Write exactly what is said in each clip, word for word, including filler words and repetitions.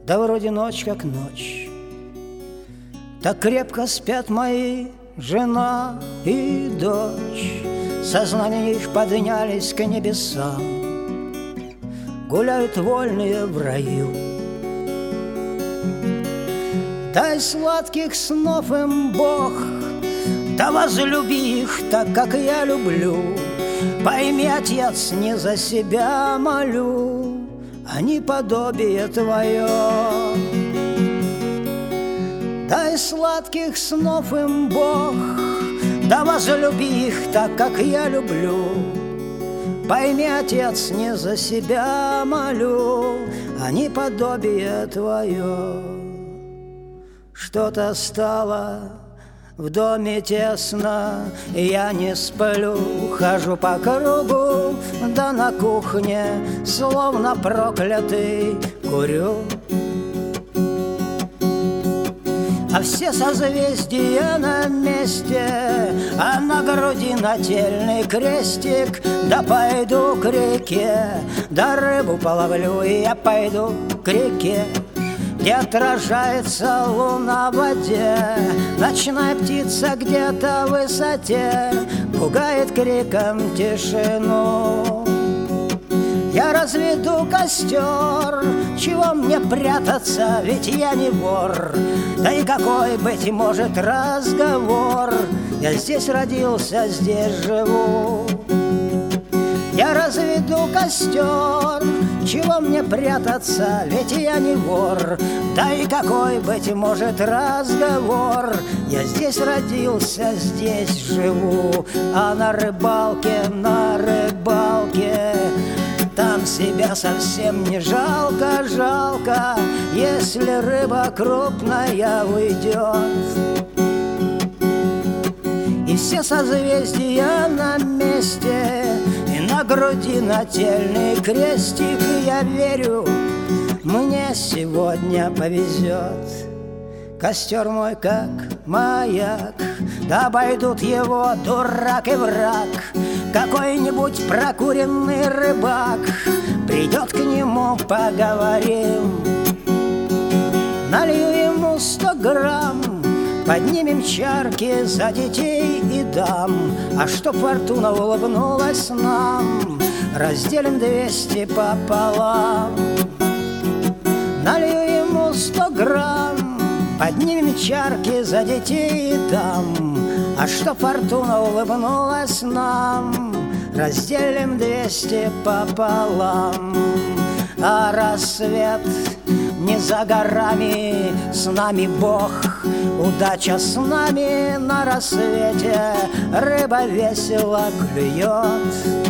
да вроде ночь как ночь. Так крепко спят мои жена и дочь, сознания их поднялись к небесам, гуляют вольные в раю. Дай сладких снов им, Бог, да возлюби их так, как я люблю. Пойми, Отец, не за себя молю, а не подобие Твое. Дай сладких снов им, Бог, да возлюби их так, как я люблю. Пойми, Отец, не за себя молю, а не подобие Твое. Что-то стало в доме тесно, я не сплю, хожу по кругу, да на кухне, словно проклятый, курю. А все созвездия на месте, а на груди нательный крестик. Да пойду к реке, да рыбу половлю, и я пойду к реке, где отражается луна в воде. Ночная птица где-то в высоте пугает криком тишину. Я разведу костер, чего мне прятаться, ведь я не вор. Да и какой, быть может, разговор, я здесь родился, здесь живу. Я разведу костер, чего мне прятаться, ведь я не вор. Да и какой, быть может, разговор, я здесь родился, здесь живу. А на рыбалке, на рыбалке, там себя совсем не жалко, жалко, если рыба крупная уйдет. И все созвездия на месте, и на груди нательный крестик. И я верю, мне сегодня повезет. Костер мой как маяк, да обойдут его дурак и враг. Какой-нибудь прокуренный рыбак придет к нему, поговорим. Налью ему сто грамм, поднимем чарки за детей и дам. А чтоб фортуна улыбнулась нам, разделим двести пополам. Налью ему сто грамм, поднимем чарки за детей и дам. А чтоб фортуна улыбнулась нам, разделим двести пополам. А рассвет не за горами, с нами Бог, удача с нами. На рассвете рыба весело клюет.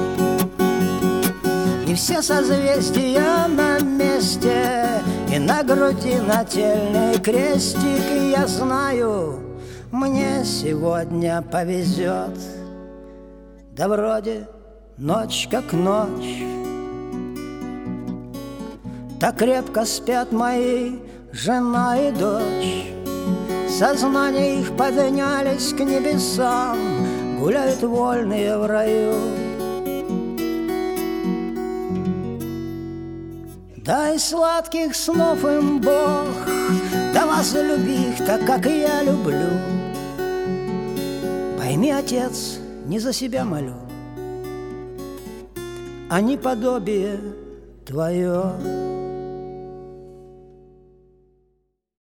И все созвездия на месте, и на груди нательный крестик. И я знаю, мне сегодня повезет. Да вроде ночь как ночь, так крепко спят мои жена и дочь. Сознания их поднялись к небесам, гуляют вольные в раю. Дай сладких снов им, Бог, да возлюби их так, как я люблю. Пойми, Отец, не за себя молю, а не подобие Твое.